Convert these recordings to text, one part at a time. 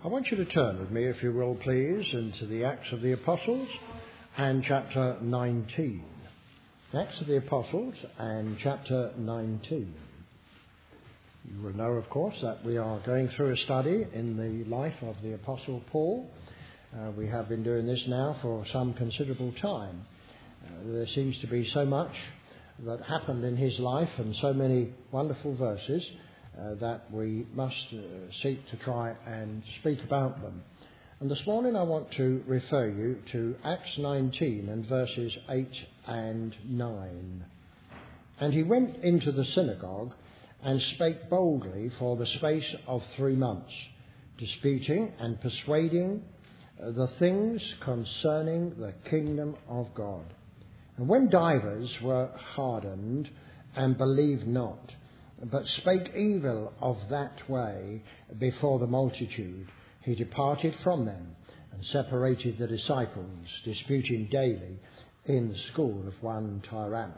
I want you to turn with me, if you will please, into the Acts of the Apostles and chapter 19. Acts of the Apostles and chapter 19. You will know, of course, that we are going through a study in the life of the Apostle Paul. We have been doing this now for some considerable time. There seems to be so much that happened in his life and so many wonderful verses that we must seek to try and speak about them. And this morning I want to refer you to Acts 19 and verses 8 and 9. And he went into the synagogue and spake boldly for the space of 3 months, disputing and persuading the things concerning the kingdom of God. And when divers were hardened and believed not, but spake evil of that way before the multitude, he departed from them and separated the disciples, disputing daily in the school of one Tyrannus.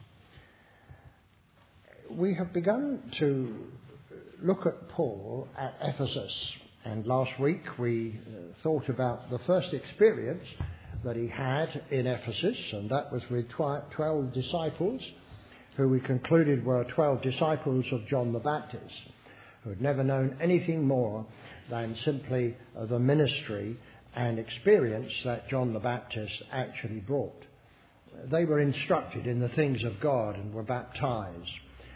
We have begun to look at Paul at Ephesus, and last week we thought about the first experience that he had in Ephesus, and that was with 12 disciples, who we concluded were 12 disciples of John the Baptist, who had never known anything more than simply the ministry and experience that John the Baptist actually brought. They were instructed in the things of God and were baptized.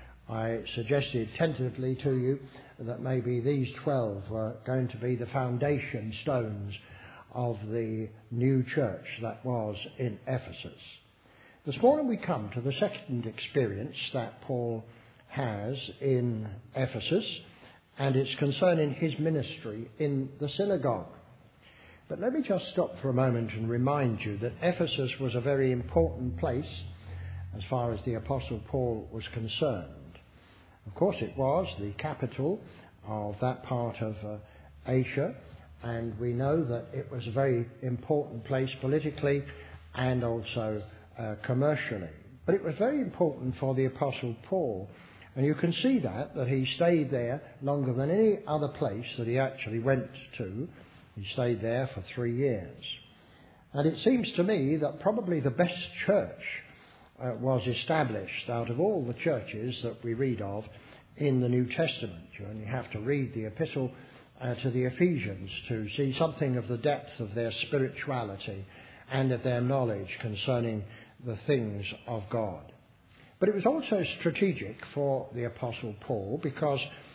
I suggested tentatively to you that maybe these 12 were going to be the foundation stones of the new church that was in Ephesus. This morning we come to the second experience that Paul has in Ephesus, and it's concerning his ministry in the synagogue. But let me just stop for a moment and remind you that Ephesus was a very important place as far as the Apostle Paul was concerned. Of course, it was the capital of that part of Asia, and we know that it was a very important place politically and also commercially. But it was very important for the Apostle Paul, and you can see that he stayed there longer than any other place that he actually went to. He stayed there for 3 years. And it seems to me that probably the best church was established out of all the churches that we read of in the New Testament. You only have to read the epistle to the Ephesians to see something of the depth of their spirituality and of their knowledge concerning the things of God. But it was also strategic for the Apostle Paul, because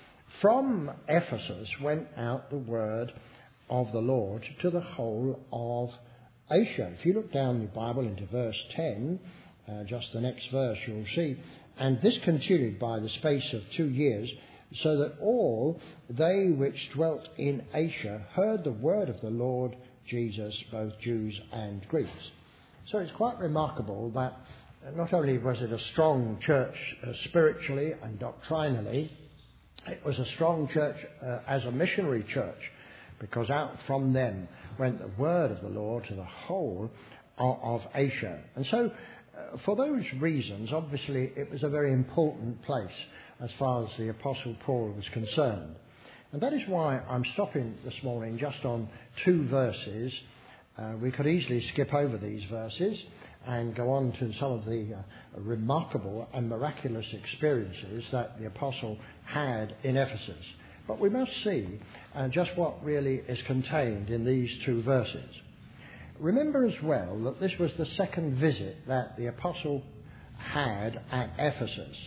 from Ephesus went out the word of the Lord to the whole of Asia. If you look down the Bible into verse 10, just the next verse, you'll see, and this continued by the space of 2 years, so that all they which dwelt in Asia heard the word of the Lord Jesus, both Jews and Greeks. So it's quite remarkable that not only was it a strong church spiritually and doctrinally, it was a strong church as a missionary church, because out from them went the word of the Lord to the whole of Asia. And so for those reasons, obviously it was a very important place as far as the Apostle Paul was concerned. And that is why I'm stopping this morning just on 2 verses. We could easily skip over these verses and go on to some of the remarkable and miraculous experiences that the Apostle had in Ephesus. But we must see just what really is contained in these 2 verses. Remember as well that this was the second visit that the Apostle had at Ephesus.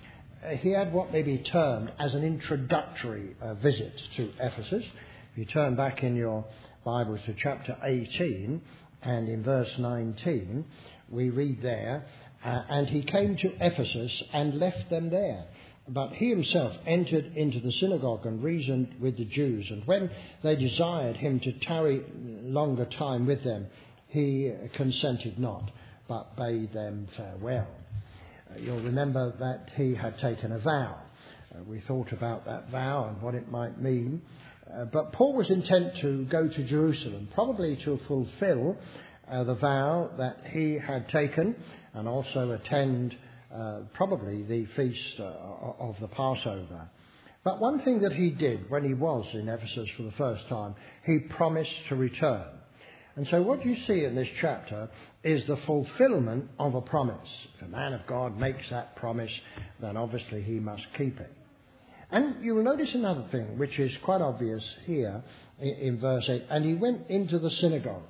He had what may be termed as an introductory visit to Ephesus. If you turn back in your Bibles to chapter 18 and in verse 19, we read there, and he came to Ephesus and left them there. But he himself entered into the synagogue and reasoned with the Jews. And when they desired him to tarry longer time with them, he consented not, but bade them farewell. You'll remember that he had taken a vow. We thought about that vow and what it might mean. But Paul was intent to go to Jerusalem, probably to fulfill the vow that he had taken, and also attend probably the feast of the Passover. But one thing that he did when he was in Ephesus for the first time, he promised to return. And so what you see in this chapter is the fulfillment of a promise. If a man of God makes that promise, then obviously he must keep it. And you will notice another thing, which is quite obvious here in verse 8. And he went into the synagogue.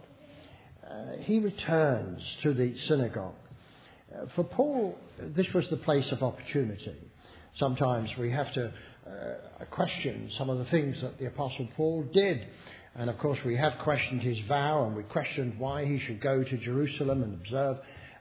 He returns to the synagogue. For Paul, this was the place of opportunity. Sometimes we have to question some of the things that the Apostle Paul did. And of course we have questioned his vow, and we questioned why he should go to Jerusalem and observe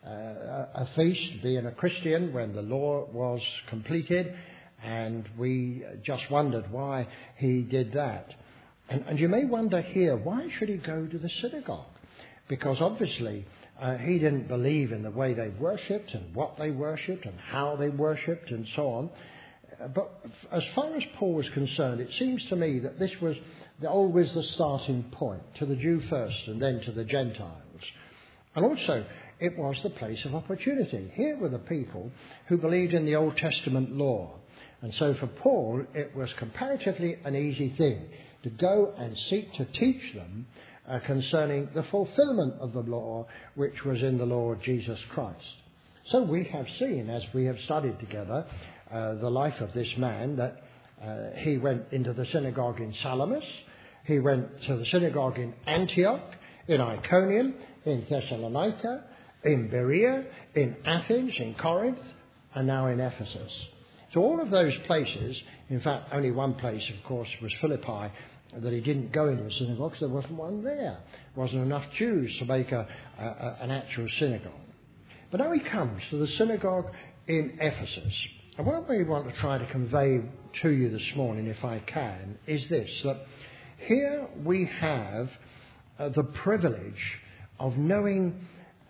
a feast, being a Christian, when the law was completed. And we just wondered why he did that. And you may wonder here, why should he go to the synagogue? Because obviously he didn't believe in the way they worshipped and what they worshipped and how they worshipped and so on. But as far as Paul was concerned, it seems to me that this was always the starting point, to the Jew first and then to the Gentiles. And also, it was the place of opportunity. Here were the people who believed in the Old Testament law. And so for Paul, it was comparatively an easy thing to go and seek to teach them concerning the fulfillment of the law, which was in the Lord Jesus Christ. So we have seen, as we have studied together, the life of this man, that he went into the synagogue in Salamis, he went to the synagogue in Antioch, in Iconium, in Thessalonica, in Berea, in Athens, in Corinth, and now in Ephesus. So all of those places, in fact only one place of course was Philippi, that he didn't go into a synagogue because there wasn't one there. There wasn't enough Jews to make an actual synagogue. But now he comes to the synagogue in Ephesus. And what we want to try to convey to you this morning, if I can, is this, that here we have the privilege of knowing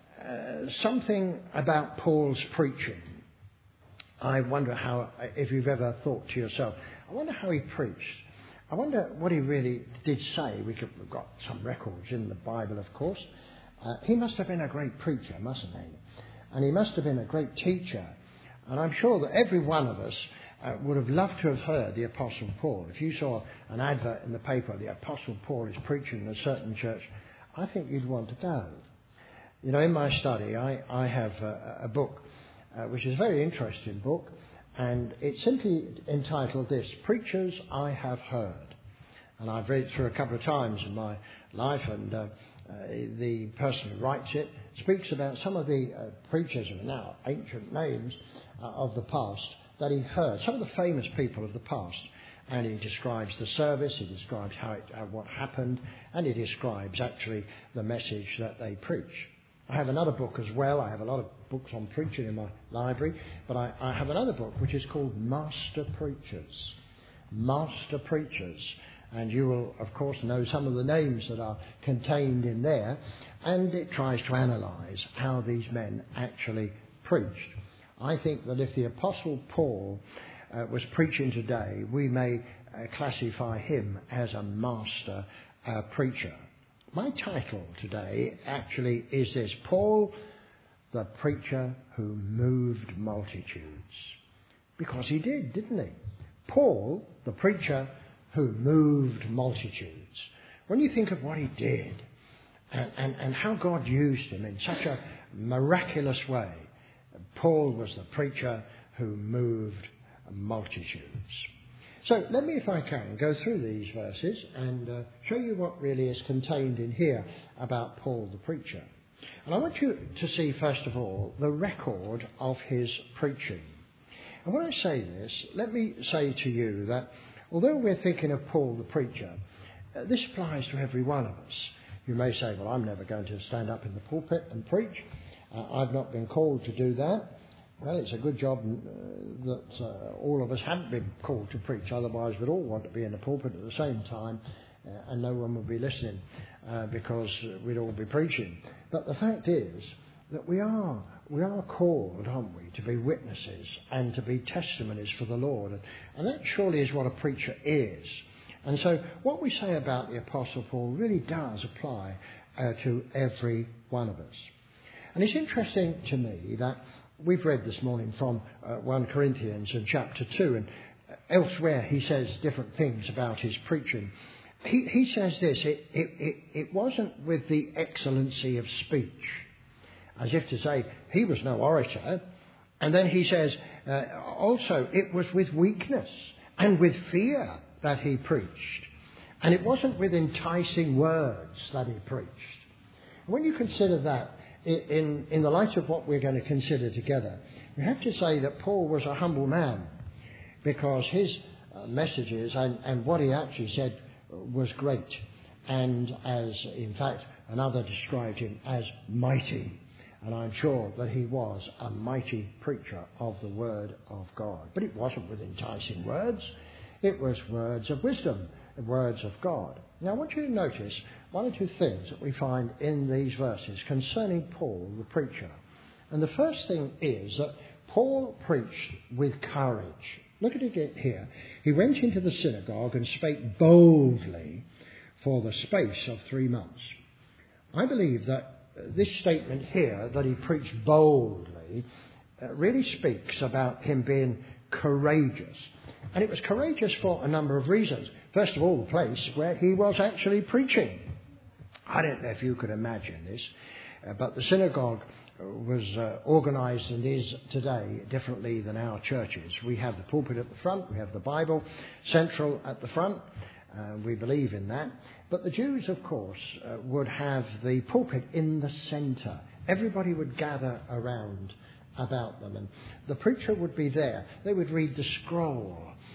something about Paul's preaching. I wonder if you've ever thought to yourself, I wonder how he preached. I wonder what he really did say. We've got some records in the Bible, of course. He must have been a great preacher, mustn't he? And he must have been a great teacher. And I'm sure that every one of us would have loved to have heard the Apostle Paul. If you saw an advert in the paper, the Apostle Paul is preaching in a certain church, I think you'd want to go. You know, in my study, I have a book, which is a very interesting book, and it's simply entitled this, Preachers I Have Heard. And I've read it through a couple of times in my life, and the person who writes it speaks about some of the preachers who are now ancient names of the past that he heard, some of the famous people of the past. And he describes the service, he describes what happened, and he describes actually the message that they preach. I have another book as well. I have a lot of books on preaching in my library, but I have another book which is called Master Preachers. Master Preachers. And you will, of course, know some of the names that are contained in there. And it tries to analyse how these men actually preached. I think that if the Apostle Paul was preaching today, we may classify him as a master preacher. My title today actually is this, Paul, the preacher who moved multitudes. Because he did, didn't he? Paul, the preacher who moved multitudes. When you think of what he did and how God used him in such a miraculous way, Paul was the preacher who moved multitudes. So let me, if I can, go through these verses and show you what really is contained in here about Paul the preacher. And I want you to see, first of all, the record of his preaching. And when I say this, let me say to you that although we're thinking of Paul the preacher, this applies to every one of us. You may say, well, I'm never going to stand up in the pulpit and preach. I've not been called to do that. Well, it's a good job that all of us haven't been called to preach. Otherwise, we'd all want to be in the pulpit at the same time and no one would be listening because we'd all be preaching. But the fact is that we are called, aren't we, to be witnesses and to be testimonies for the Lord. And that surely is what a preacher is. And so what we say about the Apostle Paul really does apply to every one of us. And it's interesting to me that we've read this morning from 1 Corinthians in chapter 2, and elsewhere he says different things about his preaching. He says this, it wasn't with the excellency of speech, as if to say he was no orator. And then he says, also, it was with weakness and with fear that he preached. And it wasn't with enticing words that he preached. When you consider that, in the light of what we're going to consider together, we have to say that Paul was a humble man, because his messages and what he actually said was great. And as, in fact, another described him as mighty. And I'm sure that he was a mighty preacher of the Word of God. But it wasn't with enticing words. It was words of wisdom, words of God. Now I want you to notice one or two things that we find in these verses concerning Paul, the preacher. And the first thing is that Paul preached with courage. Look at it here. He went into the synagogue and spake boldly for the space of 3 months. I believe that this statement here, that he preached boldly, really speaks about him being courageous. And it was courageous for a number of reasons. First of all, the place where he was actually preaching. I don't know if you could imagine this, but the synagogue was organised and is today differently than our churches. We have the pulpit at the front, we have the Bible central at the front. We believe in that. But the Jews, of course, would have the pulpit in the centre. Everybody would gather around about them, and the preacher would be there. They would read the scroll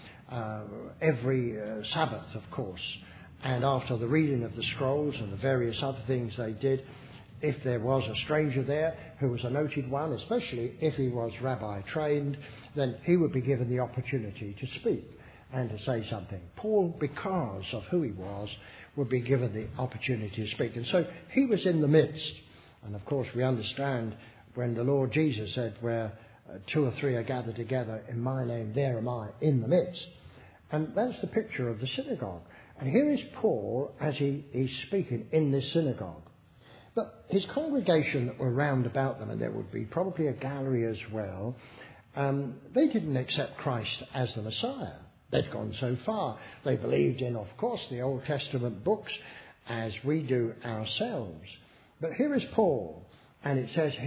every Sabbath, of course. And after the reading of the scrolls and the various other things they did, if there was a stranger there who was a noted one, especially if he was rabbi trained, then he would be given the opportunity to speak and to say something. Paul, because of who he was, would be given the opportunity to speak. And so he was in the midst. And of course we understand when the Lord Jesus said, where 2 or 3 are gathered together in my name, there am I in the midst. And that's the picture of the synagogue. And here is Paul as he's speaking in this synagogue. But his congregation that were round about them, and there would be probably a gallery as well, they didn't accept Christ as the Messiah. They'd gone so far. They believed in, of course, the Old Testament books, as we do ourselves. But here is Paul, and it says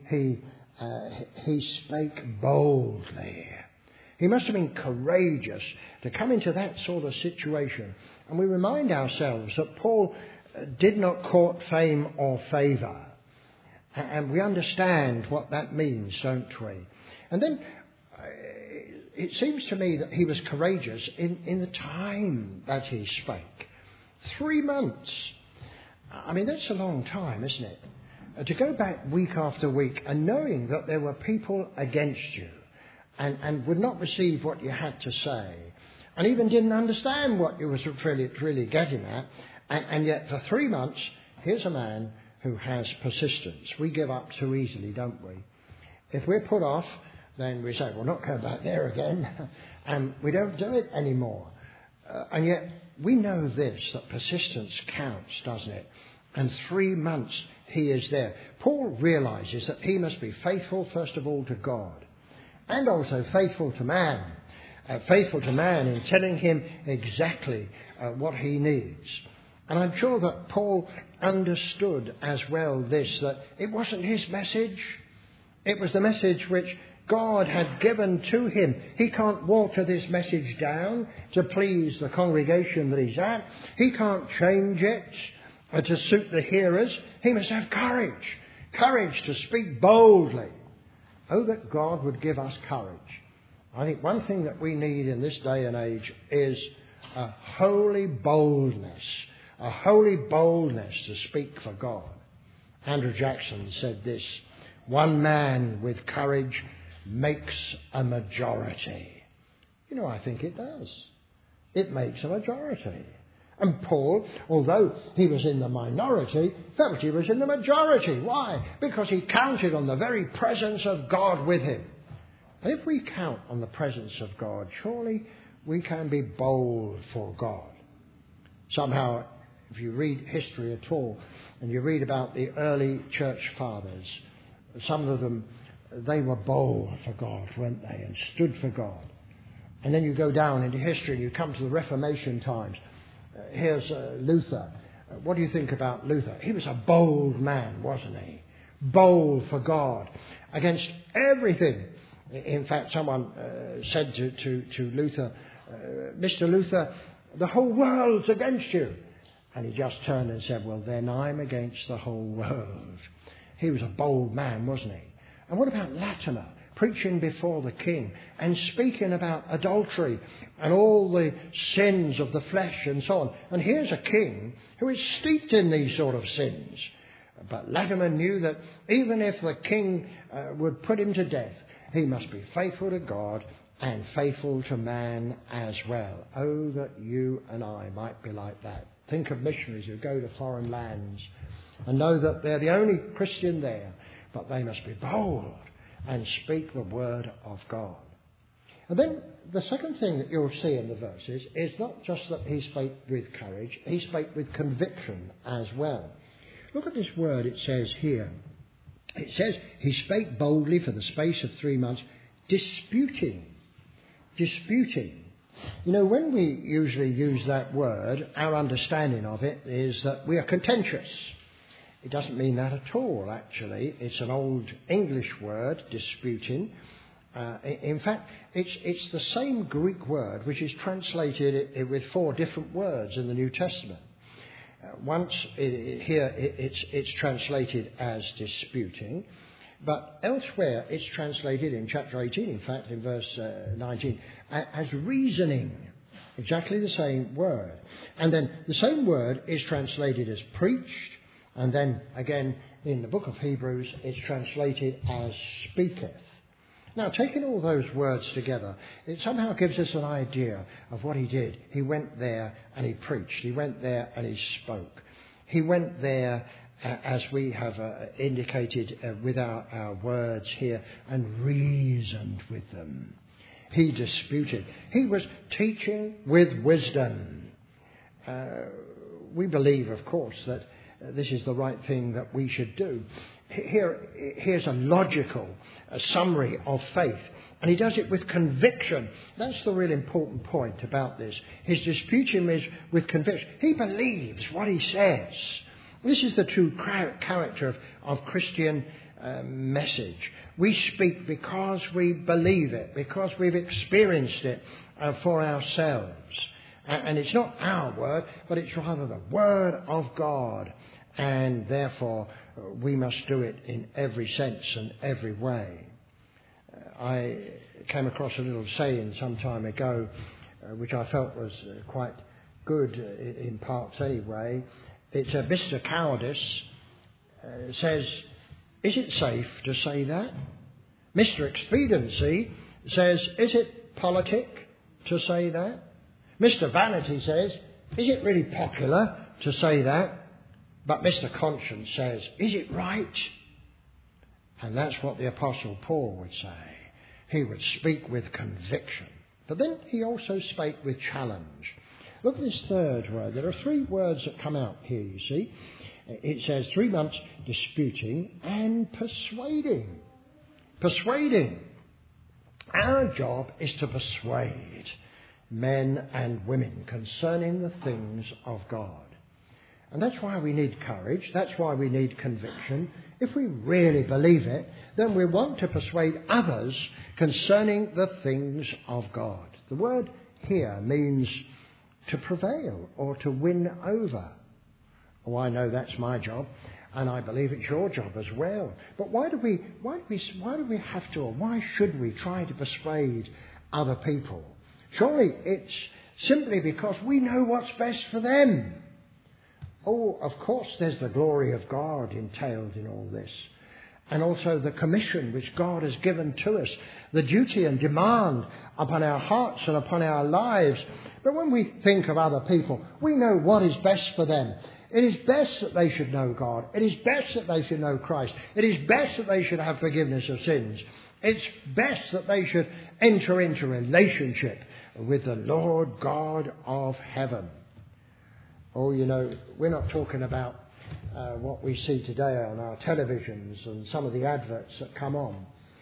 he spake boldly. He must have been courageous to come into that sort of situation. And we remind ourselves that Paul did not court fame or favour. And we understand what that means, don't we? And then it seems to me that he was courageous in the time that he spake. 3 months. I mean, that's a long time, isn't it? To go back week after week and knowing that there were people against you and would not receive what you had to say, and even didn't understand what you was really getting at, and yet for 3 months, here's a man who has persistence. We give up too easily, don't we? If we're put off, then we say, we'll not go back there again, and we don't do it anymore. And yet we know this, that persistence counts, doesn't it? And 3 months he is there. Paul realises that he must be faithful, first of all, to God, and also faithful to man. Faithful to man in telling him exactly what he needs. And I'm sure that Paul understood as well this, that it wasn't his message. It was the message which God had given to him. He can't water this message down to please the congregation that he's at. He can't change it to suit the hearers. He must have courage. Courage to speak boldly. Oh, that God would give us courage. I think one thing that we need in this day and age is a holy boldness. A holy boldness to speak for God. Andrew Jackson said this: one man with courage makes a majority. You know, I think it does. It makes a majority. And Paul, although he was in the minority, felt he was in the majority. Why? Because he counted on the very presence of God with him. And if we count on the presence of God, surely we can be bold for God. Somehow, if you read history at all, and you read about the early church fathers, some of them, they were bold for God, weren't they, and stood for God. And then you go down into history and you come to the Reformation times. Here's Luther. What do you think about Luther? He was a bold man, wasn't he? Bold for God, against everything. In fact, someone said to Luther, Mr. Luther, the whole world's against you. And he just turned and said, well, then I'm against the whole world. He was a bold man, wasn't he? And what about Latimer, preaching before the king and speaking about adultery and all the sins of the flesh and so on? And here's a king who is steeped in these sort of sins. But Latimer knew that even if the king would put him to death, he must be faithful to God and faithful to man as well. Oh, that you and I might be like that. Think of missionaries who go to foreign lands and know that they're the only Christian there, but they must be bold and speak the word of God. And then the second thing that you'll see in the verses is not just that he spake with courage, he spake with conviction as well. Look at this word it says here. It says, he spake boldly for the space of 3 months, disputing. Disputing. You know, when we usually use that word, our understanding of it is that we are contentious. It doesn't mean that at all, actually. It's an old English word, disputing. In fact, it's the same Greek word which is translated with 4 different words in the New Testament. Once here it's translated as disputing, but elsewhere it's translated in chapter 18, in fact, in verse 19, as reasoning. Exactly the same word. And then the same word is translated as preached, and then again in the book of Hebrews it's translated as speaketh. Now, taking all those words together, it somehow gives us an idea of what he did. He went there and he preached. He went there and he spoke. He went there, as we have indicated with our words here, and reasoned with them. He disputed. He was teaching with wisdom. We believe, of course, that this is the right thing that we should do. Here's a logical summary of faith. And he does it with conviction. That's the real important point about this. His disputing is with conviction. He believes what he says. This is the true character of Christian message. We speak because we believe it, because we've experienced it for ourselves. And it's not our word, but it's rather the word of God. And therefore, we must do it in every sense and every way. I came across a little saying some time ago, which I felt was quite good in parts anyway. It's Mr. Cowardice says, is it safe to say that? Mr. Expediency says, is it politic to say that? Mr. Vanity says, is it really popular to say that? But Mr. Conscience says, is it right? And that's what the Apostle Paul would say. He would speak with conviction. But then he also spake with challenge. Look at this third word. There are 3 words that come out here, you see. It says 3 months disputing and persuading. Persuading. Our job is to persuade men and women concerning the things of God. And that's why we need courage. That's why we need conviction. If we really believe it, then we want to persuade others concerning the things of God. The word here means to prevail or to win over. Oh, I know that's my job, and I believe it's your job as well. But why do we have to, or why should we try to persuade other people? Surely it's simply because we know what's best for them. Oh, of course, there's the glory of God entailed in all this. And also the commission which God has given to us, the duty and demand upon our hearts and upon our lives. But when we think of other people, we know what is best for them. It is best that they should know God. It is best that they should know Christ. It is best that they should have forgiveness of sins. It's best that they should enter into relationship with the Lord God of heaven. Oh, you know, we're not talking about what we see today on our televisions and some of the adverts that come on.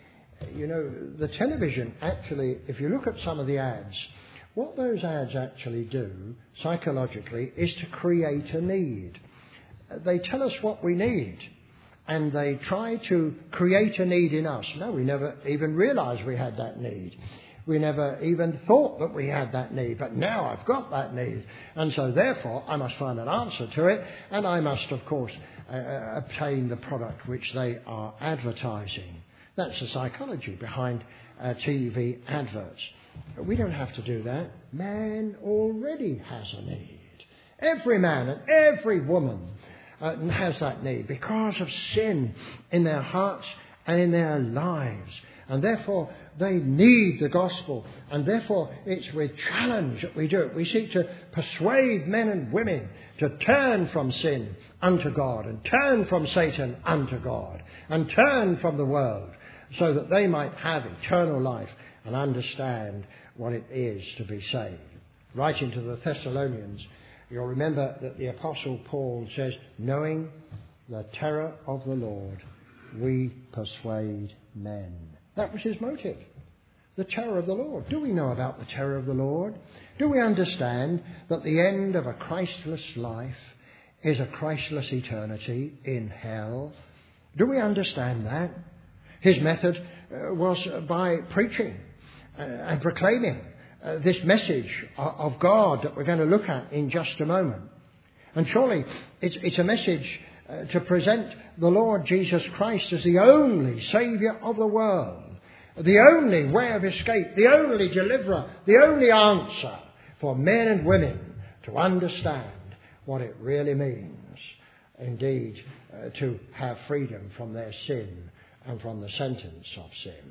You know, the television actually, if you look at some of the ads, what those ads actually do psychologically is to create a need. They tell us what we need, and they try to create a need in us. No, we never even realised we had that need. We never even thought that we had that need, but now I've got that need. And so therefore I must find an answer to it, and I must, of course, obtain the product which they are advertising. That's the psychology behind TV adverts. But we don't have to do that. Man already has a need. Every man and every woman has that need because of sin in their hearts and in their lives. And therefore, they need the gospel. And therefore, it's with challenge that we do it. We seek to persuade men and women to turn from sin unto God, and turn from Satan unto God, and turn from the world, so that they might have eternal life and understand what it is to be saved. Writing to the Thessalonians, you'll remember that the Apostle Paul says, knowing the terror of the Lord, we persuade men. That was his motive. The terror of the Lord. Do we know about the terror of the Lord? Do we understand that the end of a Christless life is a Christless eternity in hell? Do we understand that? His method was by preaching and proclaiming this message of God that we're going to look at in just a moment. And surely it's a message to present the Lord Jesus Christ as the only Saviour of the world, the only way of escape, the only deliverer, the only answer for men and women to understand what it really means, indeed, to have freedom from their sin and from the sentence of sin.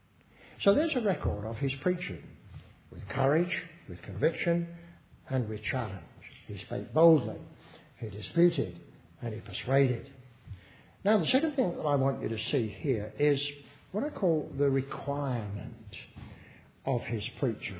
So there's a record of his preaching, with courage, with conviction, and with challenge. He spake boldly, he disputed, and he persuaded. Now, the second thing that I want you to see here is what I call the requirement of his preaching.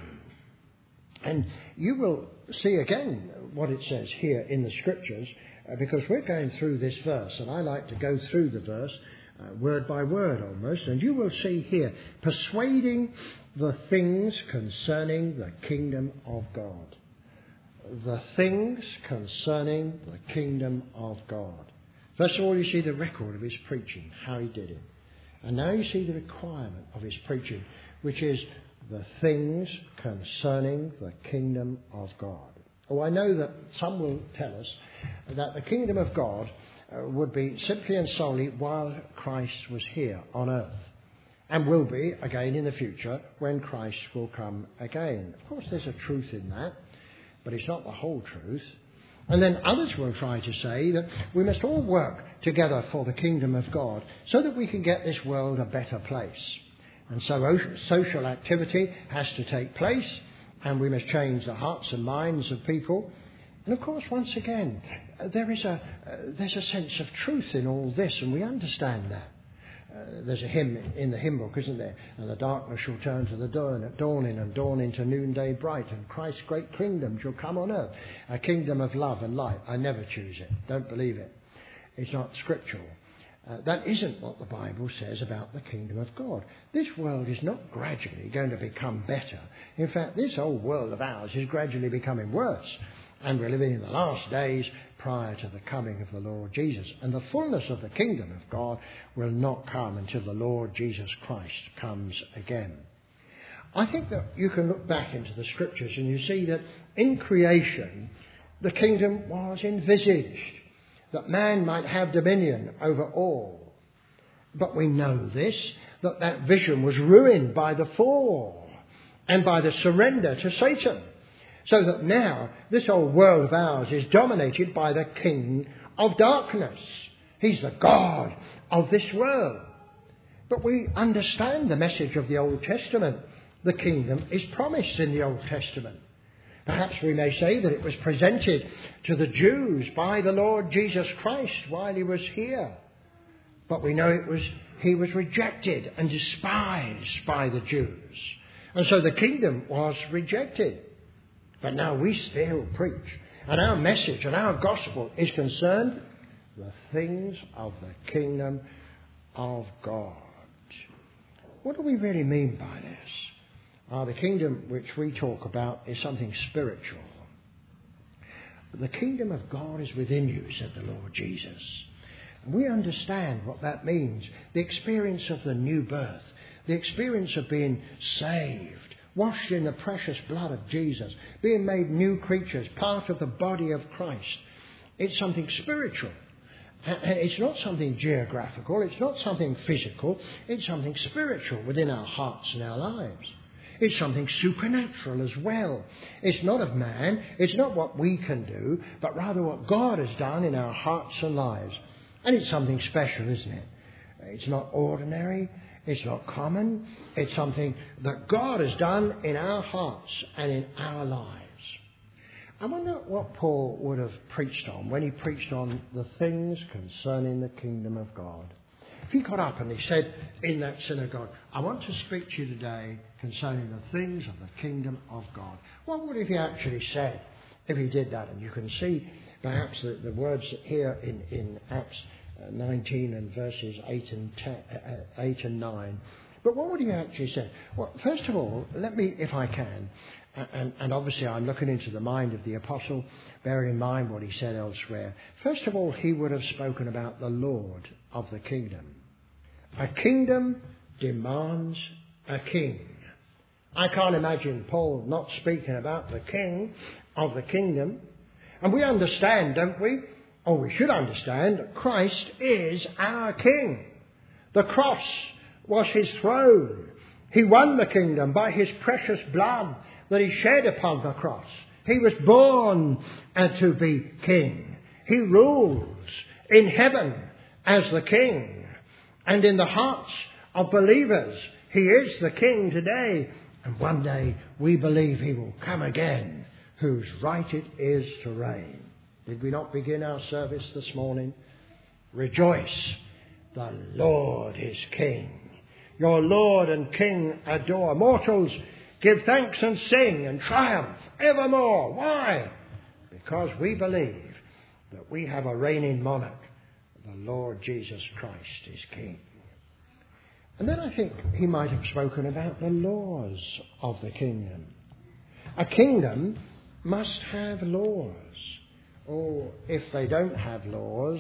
And you will see again what it says here in the Scriptures, because we're going through this verse, and I like to go through the verse word by word almost, and you will see here, persuading the things concerning the kingdom of God. The things concerning the kingdom of God. First of all, you see the record of his preaching, how he did it. And now you see the requirement of his preaching, which is the things concerning the kingdom of God. Oh, I know that some will tell us that the kingdom of God would be simply and solely while Christ was here on earth, and will be again in the future when Christ will come again. Of course, there's a truth in that, but it's not the whole truth. And then others will try to say that we must all work together for the kingdom of God so that we can get this world a better place. And so social activity has to take place, and we must change the hearts and minds of people. And of course, once again, there's a sense of truth in all this, and we understand that. There's a hymn in the hymn book, isn't there? And the darkness shall turn to the dawning, and dawn into noonday bright, and Christ's great kingdom shall come on earth, a kingdom of love and light. I never choose it. Don't believe it. It's not scriptural. That isn't what the Bible says about the kingdom of God. This world is not gradually going to become better. In fact, this old world of ours is gradually becoming worse. And we're living in the last days prior to the coming of the Lord Jesus. And the fullness of the kingdom of God will not come until the Lord Jesus Christ comes again. I think that you can look back into the Scriptures and you see that in creation the kingdom was envisaged, that man might have dominion over all. But we know this, that vision was ruined by the fall and by the surrender to Satan. So that now this old world of ours is dominated by the king of darkness. He's the God of this world. But we understand the message of the Old Testament. The kingdom is promised in the Old Testament. Perhaps we may say that it was presented to the Jews by the Lord Jesus Christ while he was here. But we know he was rejected and despised by the Jews. And so the kingdom was rejected. But now we still preach. And our message and our gospel is concerned the things of the kingdom of God. what do we really mean by this? The kingdom which we talk about is something spiritual. The kingdom of God is within you, said the Lord Jesus. And we understand what that means. The experience of the new birth, the experience of being saved, washed in the precious blood of Jesus, being made new creatures, part of the body of Christ. It's something spiritual. And it's not something geographical, it's not something physical, it's something spiritual within our hearts and our lives. It's something supernatural as well. It's not of man, it's not what we can do, but rather what God has done in our hearts and lives. And it's something special, isn't it? It's not ordinary, it's not common, it's something that God has done in our hearts and in our lives. I wonder what Paul would have preached on when he preached on the things concerning the kingdom of God. If he got up and he said in that synagogue, I want to speak to you today concerning the things of the kingdom of God. What would he actually said if he did that? And you can see perhaps the words here in Acts 19 and verses 8 and 9. But what would he actually say? Well, first of all, let me, if I can, and obviously I'm looking into the mind of the apostle, bearing in mind what he said elsewhere. First of all, he would have spoken about the Lord of the kingdom. A kingdom demands a king. I can't imagine Paul not speaking about the king of the kingdom. And we understand, don't we? Or we should understand that Christ is our king. The cross was his throne. He won the kingdom by his precious blood that he shed upon the cross. He was born to be king. He rules in heaven as the king. And in the hearts of believers, he is the king today. And one day we believe he will come again, whose right it is to reign. Did we not begin our service this morning? Rejoice, the Lord is king. Your Lord and King adore. Mortals, give thanks and sing and triumph evermore. Why? Because we believe that we have a reigning monarch. The Lord Jesus Christ is King. And then I think he might have spoken about the laws of the kingdom. A kingdom must have laws. Or if they don't have laws,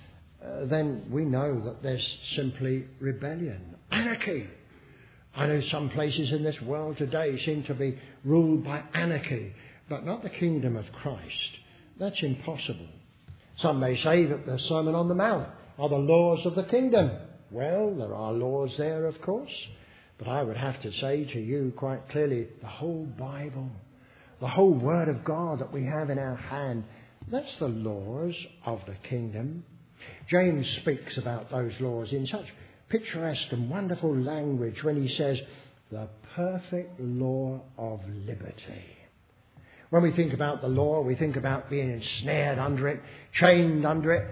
then we know that there's simply rebellion, anarchy. I know some places in this world today seem to be ruled by anarchy, but not the kingdom of Christ. That's impossible. Some may say that the Sermon on the Mount are the laws of the kingdom. Well, there are laws there, of course, but I would have to say to you quite clearly, the whole Bible, the whole Word of God that we have in our hand, that's the laws of the kingdom. James speaks about those laws in such picturesque and wonderful language when he says, the perfect law of liberty. When we think about the law, we think about being ensnared under it, chained under it.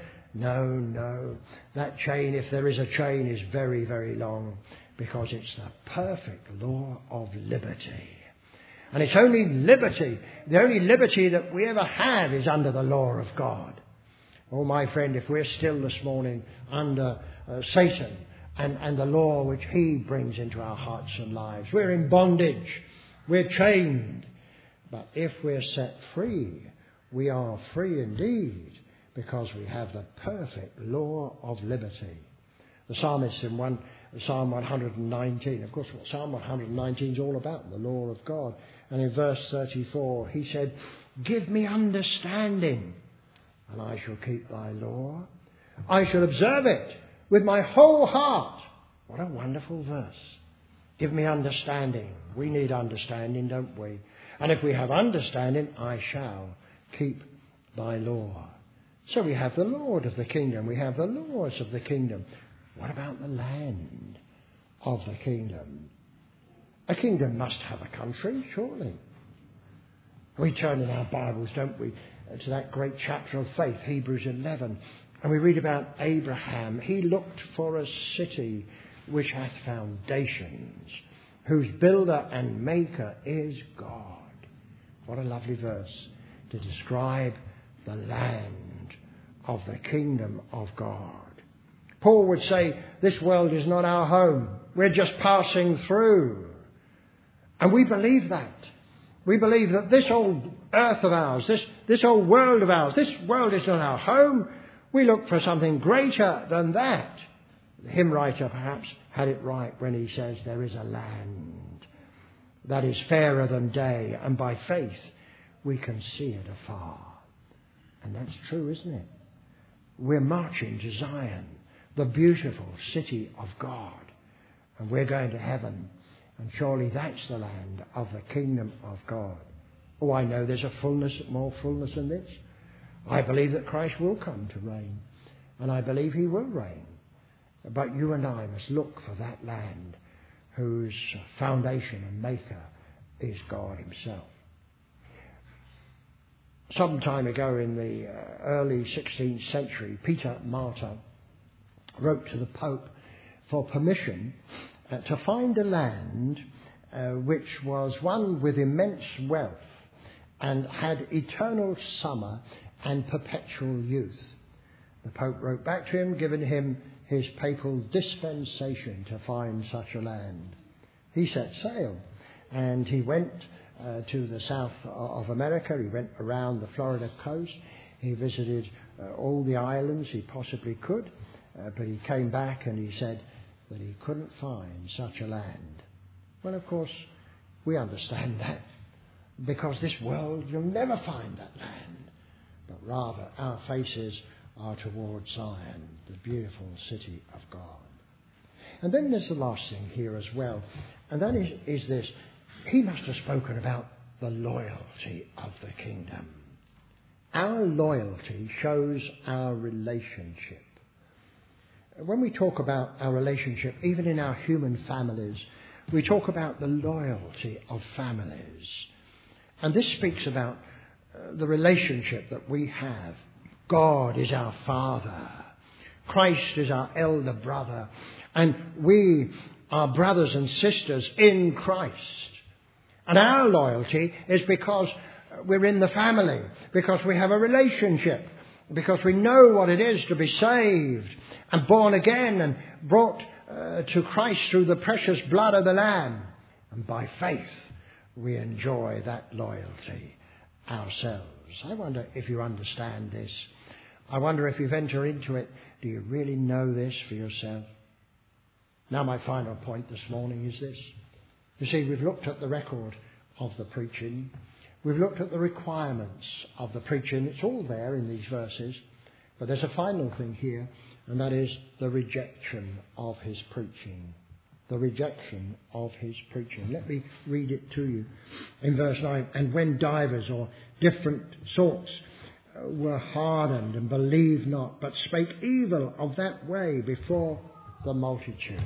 No. That chain, if there is a chain, is very, very long, because it's the perfect law of liberty. And it's only liberty, the only liberty that we ever have is under the law of God. Oh, my friend, if we're still this morning under Satan and the law which he brings into our hearts and lives, we're in bondage, we're chained. But if we're set free, we are free indeed, because we have the perfect law of liberty. The psalmist in Psalm 119, of course, what Psalm 119 is all about, the law of God. And in verse 34, he said, give me understanding, and I shall keep thy law. I shall observe it with my whole heart. What a wonderful verse. Give me understanding. We need understanding, don't we? And if we have understanding, I shall keep thy law. So we have the Lord of the kingdom. We have the laws of the kingdom. What about the land of the kingdom? A kingdom must have a country, surely. We turn in our Bibles, don't we, to that great chapter of faith, Hebrews 11, and we read about Abraham. He looked for a city which hath foundations, whose builder and maker is God. What a lovely verse to describe the land of the kingdom of God. Paul would say, this world is not our home. We're just passing through. And we believe that. We believe that this old earth of ours, this old world of ours, this world is not our home. We look for something greater than that. The hymn writer perhaps had it right when he says there is a land that is fairer than day, and by faith we can see it afar. And that's true, isn't it? We're marching to Zion, the beautiful city of God, and we're going to heaven. And surely that's the land of the kingdom of God. Oh, I know there's a fullness, more fullness than this. I believe that Christ will come to reign, and I believe he will reign. But you and I must look for that land whose foundation and maker is God himself. Some time ago in the early 16th century, Peter Martyr wrote to the Pope for permission to find a land which was one with immense wealth and had eternal summer and perpetual youth. The Pope wrote back to him, giving him his papal dispensation to find such a land. He set sail and he went to the south of America. He went around the Florida coast. He visited all the islands he possibly could, but he came back and he said that he couldn't find such a land. Well, of course, we understand that, because this world, you'll never find that land, but rather our faces are towards Zion, the beautiful city of God. And then there's the last thing here as well, and that is this. He must have spoken about the loyalty of the kingdom. Our loyalty shows our relationship. When we talk about our relationship, even in our human families, we talk about the loyalty of families. And this speaks about the relationship that we have. God is our Father. Christ is our elder brother. And we are brothers and sisters in Christ. And our loyalty is because we're in the family, because we have a relationship, because we know what it is to be saved and born again and brought to Christ through the precious blood of the Lamb. And by faith, we enjoy that loyalty ourselves. I wonder if you understand this. I wonder if you've entered into it. Do you really know this for yourself? Now, my final point this morning is this. You see, we've looked at the record of the preaching. We've looked at the requirements of the preaching. It's all there in these verses. But there's a final thing here, and that is the rejection of his preaching. The rejection of his preaching. Let me read it to you. In verse 9, and when divers or different sorts were hardened and believed not, but spake evil of that way before the multitudes.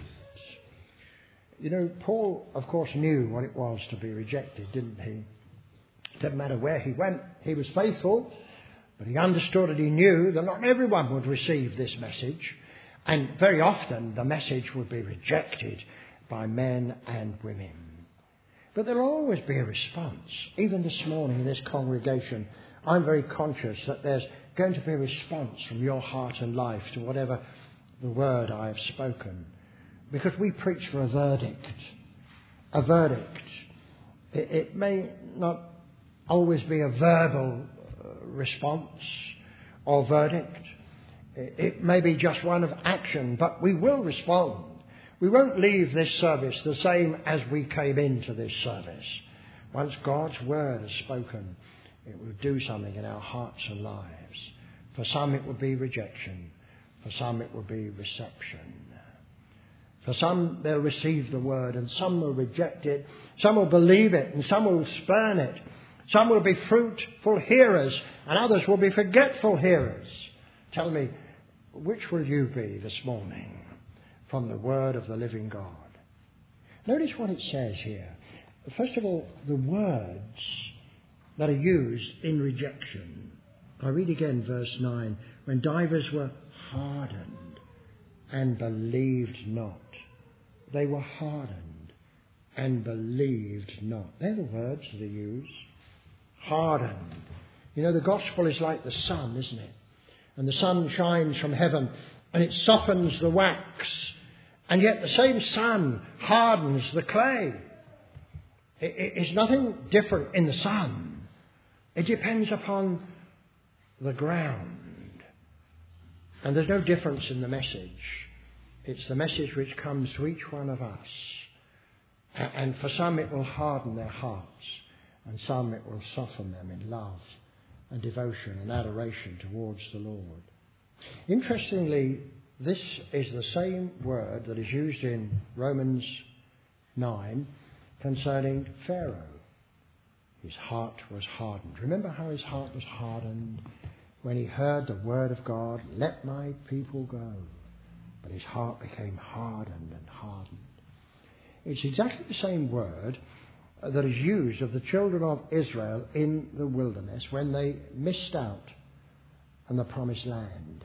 You know, Paul, of course, knew what it was to be rejected, didn't he? It didn't matter where he went, he was faithful, but he understood and he knew that not everyone would receive this message, and very often the message would be rejected by men and women. But there will always be a response. Even this morning in this congregation, I'm very conscious that there's going to be a response from your heart and life to whatever the word I have spoken. Because we preach for a verdict. A verdict. It may not always be a verbal response or verdict. It may be just one of action, but we will respond. We won't leave this service the same as we came into this service. Once God's word is spoken, it will do something in our hearts and lives. For some it will be rejection. For some it will be reception. For some they'll receive the word and some will reject it. Some will believe it and some will spurn it. Some will be fruitful hearers and others will be forgetful hearers. Tell me, which will you be this morning from the word of the living God? Notice what it says here. First of all, the words that are used in rejection. I read again verse 9. When divers were hardened and believed not. They were hardened and believed not. They're the words that are used. Hardened. You know, the gospel is like the sun, isn't it? And the sun shines from heaven and it softens the wax, and yet the same sun hardens the clay. It's nothing different in the sun. It depends upon the ground. And there's no difference in the message. It's the message which comes to each one of us. And for some it will harden their hearts, and some it will soften them in love and devotion and adoration towards the Lord. Interestingly, this is the same word that is used in Romans 9 concerning Pharaoh. His heart was hardened. Remember how his heart was hardened when he heard the word of God, "Let my people go." But his heart became hardened and hardened. It's exactly the same word that is used of the children of Israel in the wilderness when they missed out on the promised land.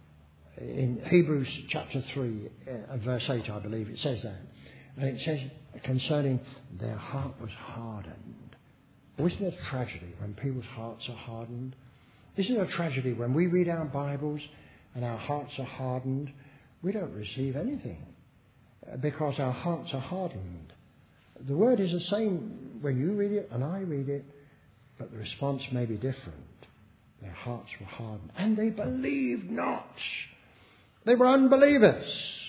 In Hebrews chapter 3, verse 8, I believe, it says that. And it says concerning their heart was hardened. Oh, isn't it a tragedy when people's hearts are hardened? Isn't it a tragedy when we read our Bibles and our hearts are hardened? We don't receive anything because our hearts are hardened. The word is the same when you read it and I read it, but the response may be different. Their hearts were hardened, and they believed not. They were unbelievers.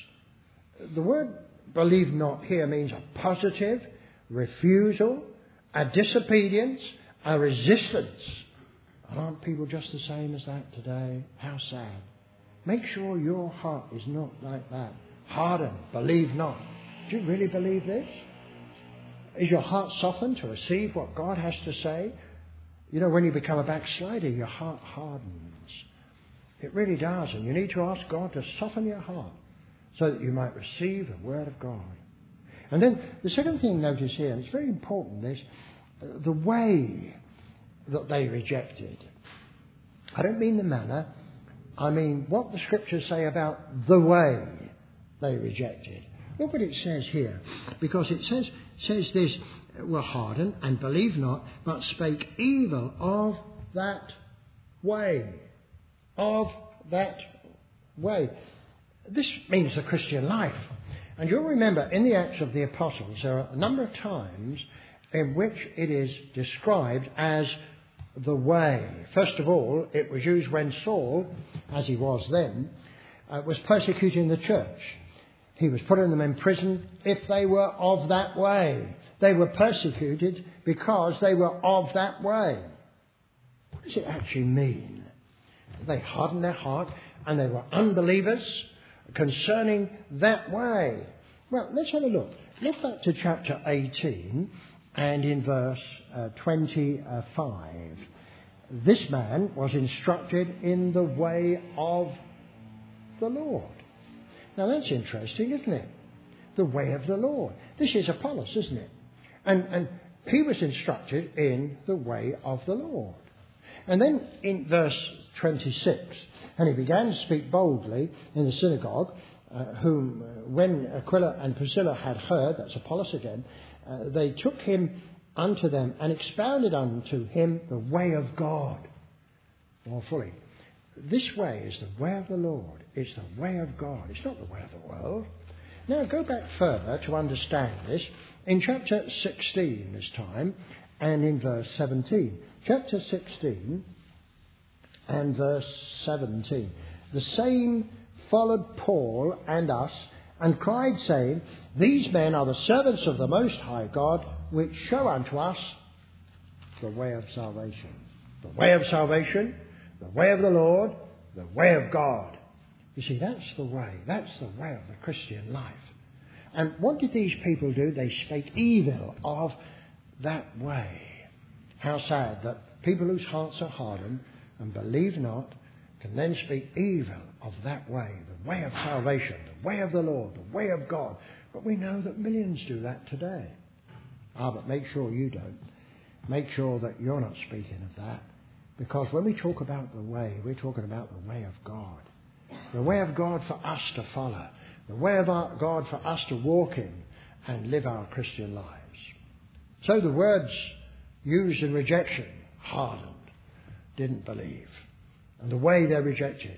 The word "believe not" here means a positive refusal, a disobedience, a resistance. And aren't people just the same as that today? How sad. Make sure your heart is not like that. Hardened, believe not. Do you really believe this? Is your heart softened to receive what God has to say? You know, when you become a backslider, your heart hardens. It really does. And you need to ask God to soften your heart so that you might receive the word of God. And then the second thing notice here, and it's very important, this, the way that they rejected. I don't mean the manner. I mean what the scriptures say about the way they rejected. Look what it says here. Because it says this, were hardened and believed not, but spake evil of that way. Of that way. This means the Christian life. And you'll remember in the Acts of the Apostles there are a number of times in which it is described as the way. First of all, it was used when Saul, as he was then, was persecuting the church. He was putting them in prison if they were of that way. They were persecuted because they were of that way. What does it actually mean? They hardened their heart and they were unbelievers concerning that way. Well, let's have a look. Look back to chapter 18 and in verse 25. This man was instructed in the way of the Lord. Now that's interesting, isn't it? The way of the Lord. This is Apollos, isn't it? And he was instructed in the way of the Lord. And then in verse 26, and he began to speak boldly in the synagogue, whom when Aquila and Priscilla had heard, that's Apollos again, they took him unto them and expounded unto him the way of God more fully. This way is the way of the Lord. It's the way of God. It's not the way of the world. Now go back further to understand this. In chapter 16 this time and in verse 17. Chapter 16 and verse 17. The same followed Paul and us and cried, saying, These men are the servants of the Most High God, which show unto us the way of salvation. The way of salvation, the way of the Lord, the way of God. You see, that's the way. That's the way of the Christian life. And what did these people do? They spake evil of that way. How sad that people whose hearts are hardened and believe not can then speak evil of that way, the way of salvation, the way of the Lord, the way of God. But we know that millions do that today. But make sure you don't. Make sure that you're not speaking of that. Because when we talk about the way, we're talking about the way of God. The way of God for us to follow. The way of God for us to walk in and live our Christian lives. So the words used in rejection, hardened, didn't believe. And the way they rejected, of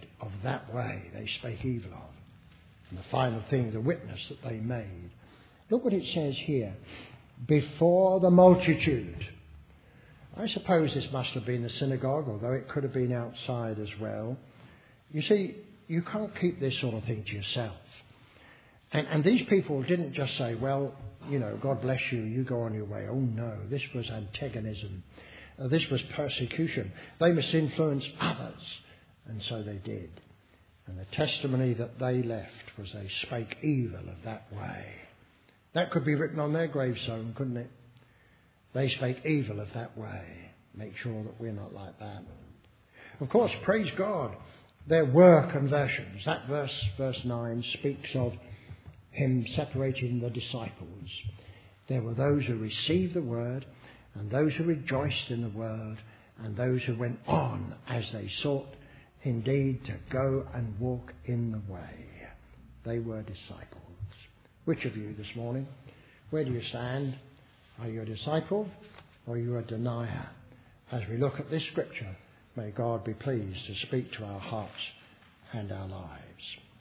that way they spake evil of. And the final thing, the witness that they made. Look what it says here. Before the multitude. I suppose this must have been the synagogue, although it could have been outside as well. You see, you can't keep this sort of thing to yourself. And these people didn't just say, well, God bless you, you go on your way. Oh no, this was antagonism. This was persecution. They must influence others. And so they did. And the testimony that they left was they spake evil of that way. That could be written on their gravestone, couldn't it? They spake evil of that way. Make sure that we're not like that. Of course, praise God, there were conversions. That verse 9, speaks of him separating the disciples. There were those who received the word, and those who rejoiced in the word, and those who went on as they sought indeed to go and walk in the way. They were disciples. Which of you this morning? Where do you stand? Are you a disciple or are you a denier? As we look at this scripture, may God be pleased to speak to our hearts and our lives.